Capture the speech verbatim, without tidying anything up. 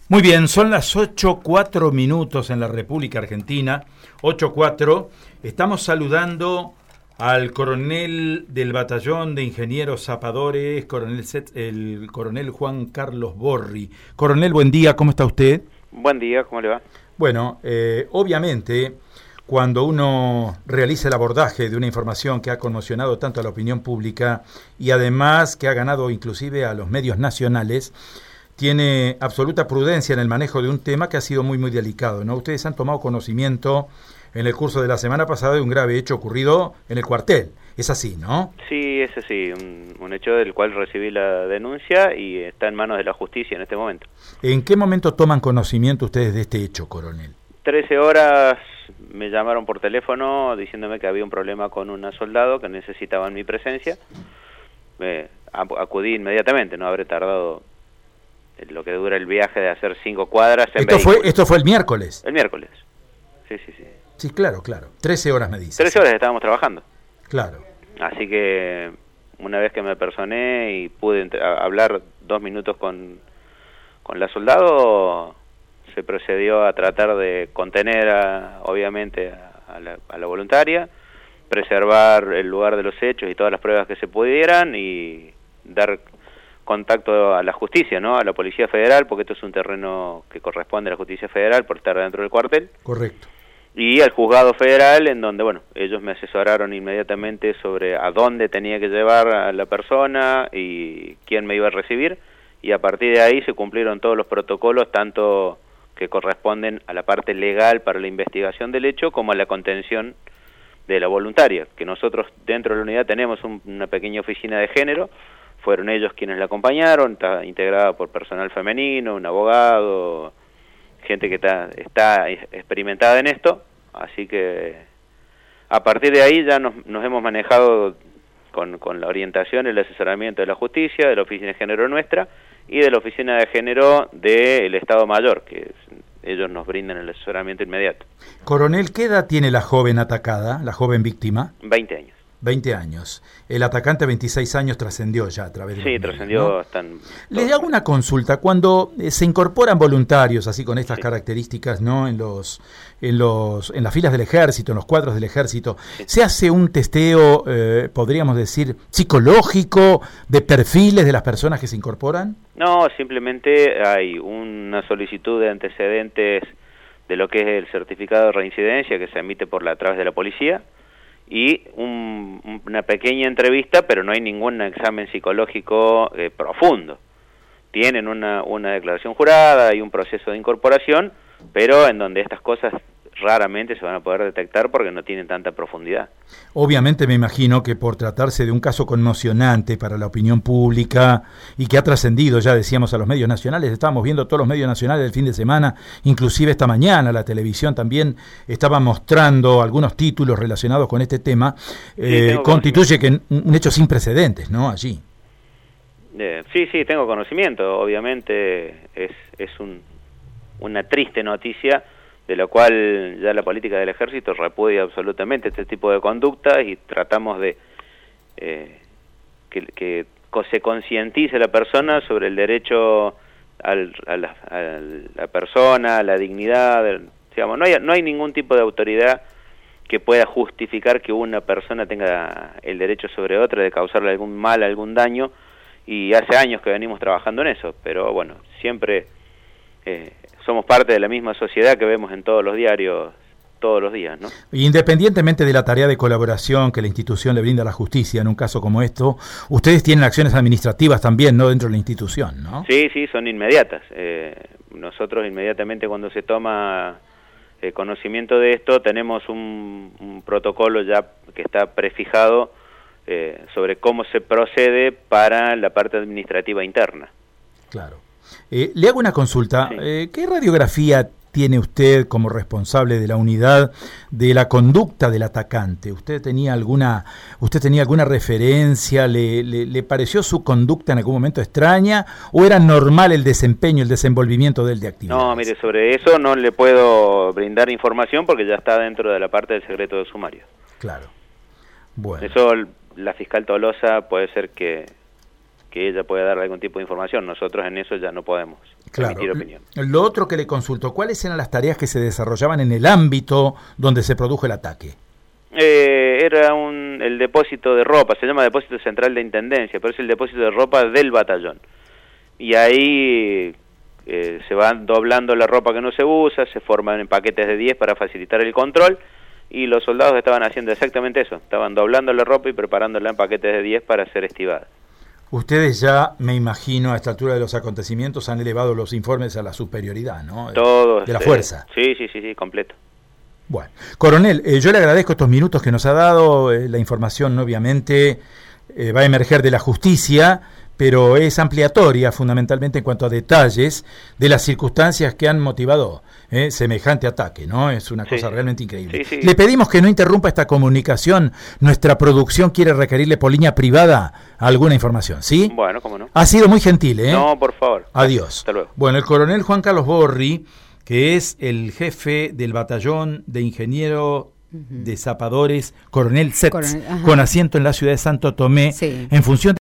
Muy bien, son las ocho cuatro minutos en la República Argentina, ocho cuatro. Estamos saludando al coronel del Batallón de Ingenieros Zapadores, coronel Set, el coronel Juan Carlos Borri. Coronel, buen día, ¿cómo está usted? Buen día, ¿cómo le va? Bueno, eh, obviamente, cuando uno realiza el abordaje de una información que ha conmocionado tanto a la opinión pública y además que ha ganado inclusive a los medios nacionales, tiene absoluta prudencia en el manejo de un tema que ha sido muy, muy delicado, ¿no? Ustedes han tomado conocimiento en el curso de la semana pasada de un grave hecho ocurrido en el cuartel. Es así, ¿no? Sí, es así, un, un hecho del cual recibí la denuncia y está en manos de la justicia en este momento. ¿En qué momento toman conocimiento ustedes de este hecho, coronel? trece horas me llamaron por teléfono diciéndome que había un problema con un soldado, que necesitaban mi presencia. Me acudí inmediatamente, no habré tardado lo que dura el viaje de hacer cinco cuadras en esto fue Esto fue el miércoles. El miércoles, sí, sí, sí. Sí, claro, claro. trece horas me dice. trece horas estábamos trabajando. Claro. Así que una vez que me personé y pude hablar dos minutos con, con la soldado, se procedió a tratar de contener, a, obviamente, a, a, la, a la voluntaria, preservar el lugar de los hechos y todas las pruebas que se pudieran y dar contacto a la justicia, ¿no? A la Policía Federal, porque esto es un terreno que corresponde a la Justicia Federal por estar dentro del cuartel. Correcto. Y al Juzgado Federal, en donde, bueno, ellos me asesoraron inmediatamente sobre a dónde tenía que llevar a la persona y quién me iba a recibir, y a partir de ahí se cumplieron todos los protocolos, tanto que corresponden a la parte legal para la investigación del hecho, como a la contención de la voluntaria, que nosotros dentro de la unidad tenemos un, una pequeña oficina de género. Fueron ellos quienes la acompañaron, está integrada por personal femenino, un abogado, gente que está, está experimentada en esto, así que a partir de ahí ya nos, nos hemos manejado con, con la orientación, el asesoramiento de la justicia, de la oficina de género nuestra y de la oficina de género del Estado Mayor, que ellos nos brindan el asesoramiento inmediato. Coronel, ¿qué edad tiene la joven atacada, la joven víctima? veinte años. veinte años. El atacante, veintiséis años, trascendió ya a través de Sí, los trascendió. medios, ¿no? Están Le hago una consulta. Cuando eh, se incorporan voluntarios, así con estas sí. características, ¿no? En los, en los, en las filas del ejército, en los cuadros del ejército, Sí. ¿se hace un testeo, eh, podríamos decir, psicológico, de perfiles de las personas que se incorporan? No, simplemente hay una solicitud de antecedentes de lo que es el certificado de reincidencia que se emite por la a través de la policía, y un, una pequeña entrevista, pero no hay ningún examen psicológico eh, profundo. Tienen una, una declaración jurada y un proceso de incorporación, pero en donde estas cosas raramente se van a poder detectar porque no tienen tanta profundidad. Obviamente me imagino que por tratarse de un caso conmocionante para la opinión pública y que ha trascendido, ya decíamos, a los medios nacionales, estábamos viendo todos los medios nacionales del fin de semana, inclusive esta mañana la televisión también estaba mostrando algunos títulos relacionados con este tema, eh, sí, constituye que un hecho sin precedentes, ¿no? Allí. Eh, sí, sí, tengo conocimiento, obviamente es, es un, una triste noticia, de lo cual ya la política del ejército repudia absolutamente este tipo de conductas y tratamos de eh, que, que se concientice la persona sobre el derecho al, a, la, a la persona, a la dignidad, digamos, no hay, no hay ningún tipo de autoridad que pueda justificar que una persona tenga el derecho sobre otra de causarle algún mal, algún daño, y hace años que venimos trabajando en eso, pero bueno, siempre eh, somos parte de la misma sociedad que vemos en todos los diarios todos los días, ¿no? Independientemente de la tarea de colaboración que la institución le brinda a la justicia en un caso como esto, ustedes tienen acciones administrativas también, ¿no?, dentro de la institución, ¿no? Sí, sí, son inmediatas. Eh, nosotros inmediatamente cuando se toma eh, conocimiento de esto, tenemos un, un protocolo ya que está prefijado eh, sobre cómo se procede para la parte administrativa interna. Claro. Eh, le hago una consulta. Sí. Eh, ¿Qué radiografía tiene usted como responsable de la unidad de la conducta del atacante? ¿Usted tenía alguna, usted tenía alguna referencia? ¿Le, le, le pareció su conducta en algún momento extraña o era normal el desempeño, el desenvolvimiento del de actividades? No, mire, sobre eso no le puedo brindar información porque ya está dentro de la parte del secreto de sumario. Claro. Bueno. Eso la fiscal Tolosa puede ser que, que ella pueda dar algún tipo de información. Nosotros en eso ya no podemos. claro. emitir opinión. Lo otro que le consulto, ¿cuáles eran las tareas que se desarrollaban en el ámbito donde se produjo el ataque? Eh, era un, el depósito de ropa, se llama depósito central de intendencia, pero es el depósito de ropa del batallón. Y ahí eh, se van doblando la ropa que no se usa, se forman en paquetes de diez para facilitar el control, y los soldados estaban haciendo exactamente eso, estaban doblando la ropa y preparándola en paquetes de diez para ser estivada. Ustedes ya, me imagino, a esta altura de los acontecimientos han elevado los informes a la superioridad, ¿no? Todos. De la eh, fuerza. Sí, sí, sí, sí, completo. Bueno, coronel, eh, yo le agradezco estos minutos que nos ha dado, eh, la información obviamente eh, va a emerger de la justicia, pero es ampliatoria fundamentalmente en cuanto a detalles de las circunstancias que han motivado eh, semejante ataque, ¿no? Es una cosa sí, realmente increíble. Sí, sí. Le pedimos que no interrumpa esta comunicación, nuestra producción quiere requerirle por línea privada alguna información, ¿sí? Bueno, cómo no. Ha sido muy gentil, ¿eh? No, por favor. Adiós. Hasta luego. Bueno, el coronel Juan Carlos Borri, que es el jefe del batallón de ingenieros uh-huh. de zapadores, coronel C E T S, Coronel, con asiento en la ciudad de Santo Tomé, sí. en función